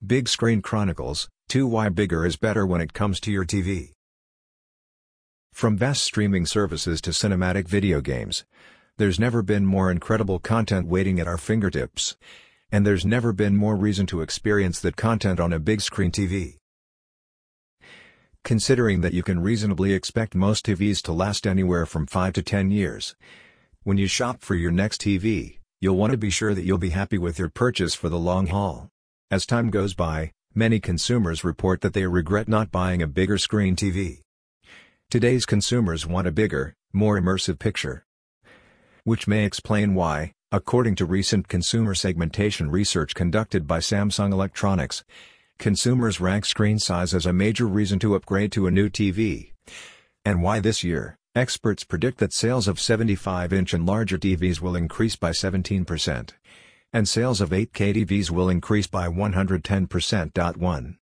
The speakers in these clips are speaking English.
Big Screen Chronicles 2 Why Bigger is Better When It Comes to Your TV. From vast streaming services to cinematic video games, there's never been more incredible content waiting at our fingertips. And there's never been more reason to experience that content on a big screen TV. Considering that you can reasonably expect most TVs to last anywhere from 5 to 10 years, when you shop for your next TV, you'll want to be sure that you'll be happy with your purchase for the long haul. As time goes by, many consumers report that they regret not buying a bigger screen TV. Today's consumers want a bigger, more immersive picture. Which may explain why, according to recent consumer segmentation research conducted by Samsung Electronics, consumers rank screen size as a major reason to upgrade to a new TV. And why this year, experts predict that sales of 75-inch and larger TVs will increase by 17%. And sales of 8K TVs will increase by 110%. 1.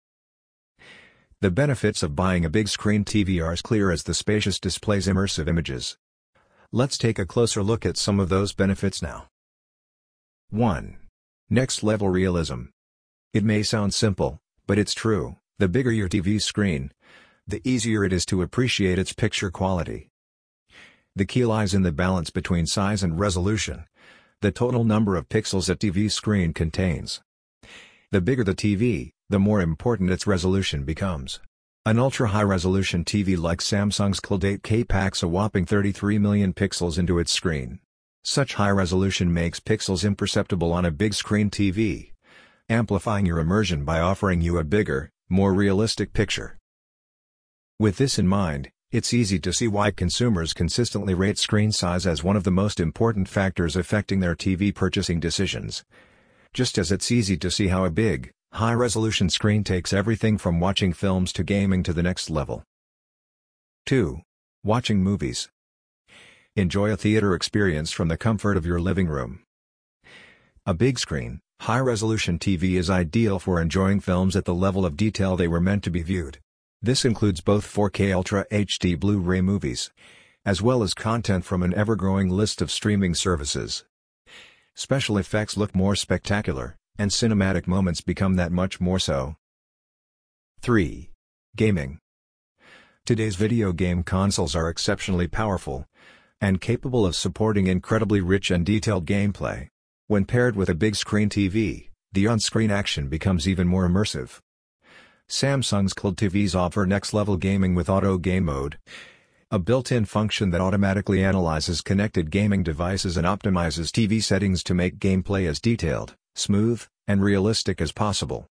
The benefits of buying a big screen TV are as clear as the spacious displays immersive images. Let's take a closer look at some of those benefits now. 1. Next level realism. It may sound simple, but it's true. The bigger your TV screen, the easier it is to appreciate its picture quality. The key lies in the balance between size and resolution. The total number of pixels a TV screen contains. The bigger the TV, the more important its resolution becomes. An ultra-high-resolution TV like Samsung's QLED 8K packs a whopping 33 million pixels into its screen. Such high resolution makes pixels imperceptible on a big screen TV, amplifying your immersion by offering you a bigger, more realistic picture. With this in mind, it's easy to see why consumers consistently rate screen size as one of the most important factors affecting their TV purchasing decisions. Just as it's easy to see how a big, high-resolution screen takes everything from watching films to gaming to the next level. 2. Watching movies. Enjoy a theater experience from the comfort of your living room. A big screen, high-resolution TV is ideal for enjoying films at the level of detail they were meant to be viewed. This includes both 4K Ultra HD Blu-ray movies, as well as content from an ever-growing list of streaming services. Special effects look more spectacular, and cinematic moments become that much more so. 3. Gaming. Today's video game consoles are exceptionally powerful, and capable of supporting incredibly rich and detailed gameplay. When paired with a big screen TV, the on-screen action becomes even more immersive. Samsung's QLED TVs offer next-level gaming with Auto Game Mode, a built-in function that automatically analyzes connected gaming devices and optimizes TV settings to make gameplay as detailed, smooth, and realistic as possible.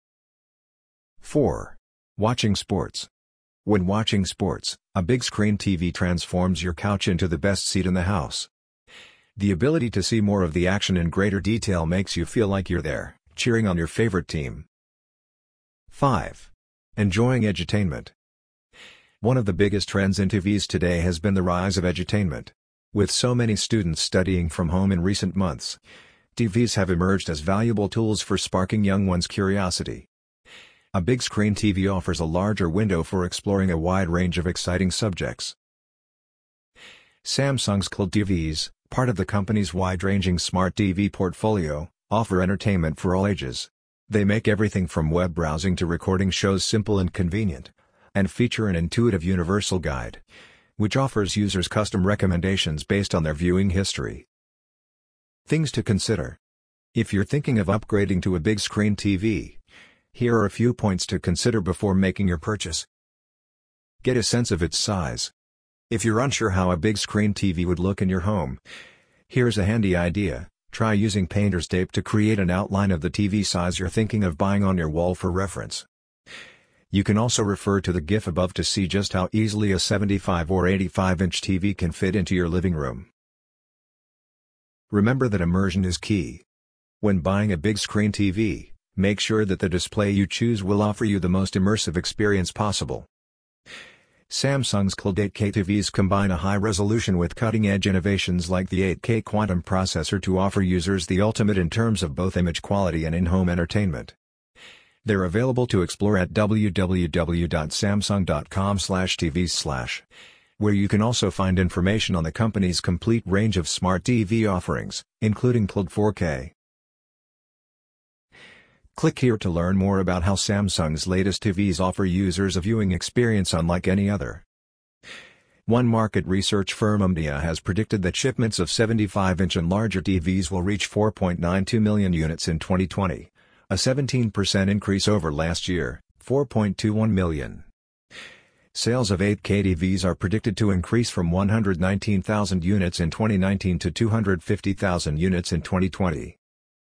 4. Watching sports. When watching sports, a big screen TV transforms your couch into the best seat in the house. The ability to see more of the action in greater detail makes you feel like you're there, cheering on your favorite team. 5. Enjoying edutainment. One of the biggest trends in TVs today has been the rise of edutainment. With so many students studying from home in recent months, TVs have emerged as valuable tools for sparking young ones' curiosity. A big screen TV offers a larger window for exploring a wide range of exciting subjects. Samsung's QLED TVs, part of the company's wide-ranging smart TV portfolio, offer entertainment for all ages. They make everything from web browsing to recording shows simple and convenient, and feature an intuitive universal guide, which offers users custom recommendations based on their viewing history. Things to consider. If you're thinking of upgrading to a big screen TV, here are a few points to consider before making your purchase. Get a sense of its size. If you're unsure how a big screen TV would look in your home, here's a handy idea. Try using painter's tape to create an outline of the TV size you're thinking of buying on your wall for reference. You can also refer to the GIF above to see just how easily a 75 or 85-inch TV can fit into your living room. Remember that immersion is key. When buying a big screen TV, make sure that the display you choose will offer you the most immersive experience possible. Samsung's QLED 8K TVs combine a high resolution with cutting-edge innovations like the 8K Quantum processor to offer users the ultimate in terms of both image quality and in-home entertainment. They're available to explore at www.samsung.com/tvs/, where you can also find information on the company's complete range of smart TV offerings, including QLED 4K. Click here to learn more about how Samsung's latest TVs offer users a viewing experience unlike any other. One market research firm Omdia has predicted that shipments of 75-inch and larger TVs will reach 4.92 million units in 2020, a 17% increase over last year, 4.21 million. Sales of 8K TVs are predicted to increase from 119,000 units in 2019 to 250,000 units in 2020.